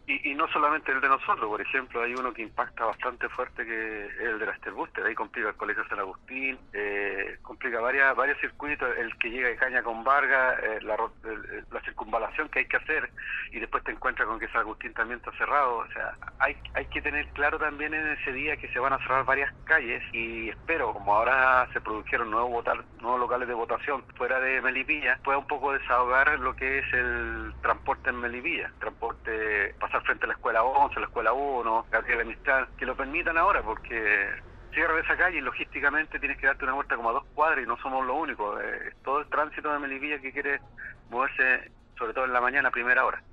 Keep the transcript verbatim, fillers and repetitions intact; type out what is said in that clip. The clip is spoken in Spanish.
Y, y no solamente el de nosotros, por ejemplo, hay uno que impacta bastante fuerte que es el de la Sterbuster, ahí complica el Colegio San Agustín, eh, complica varias, varios circuitos, el que llega de Caña con Vargas, eh, la, el, la circunvalación que hay que hacer, y después te encuentras con que San Agustín también está cerrado. O sea, hay, hay que tener claro también en ese día que se van a cerrar varias calles, y espero, como ahora se produjeron nuevos, votar, nuevos locales de votación fuera de Melipilla, pueda un poco desahogar lo que es el transporte en Melipilla, transporte, pasar frente a la escuela once, la escuela uno, Gabriela Mistral, que lo permitan ahora, porque cierra esa calle y logísticamente tienes que darte una vuelta como a dos cuadras y no somos los únicos. Eh, todo el tránsito de Melipilla que quiere moverse, sobre todo en la mañana, a primera hora.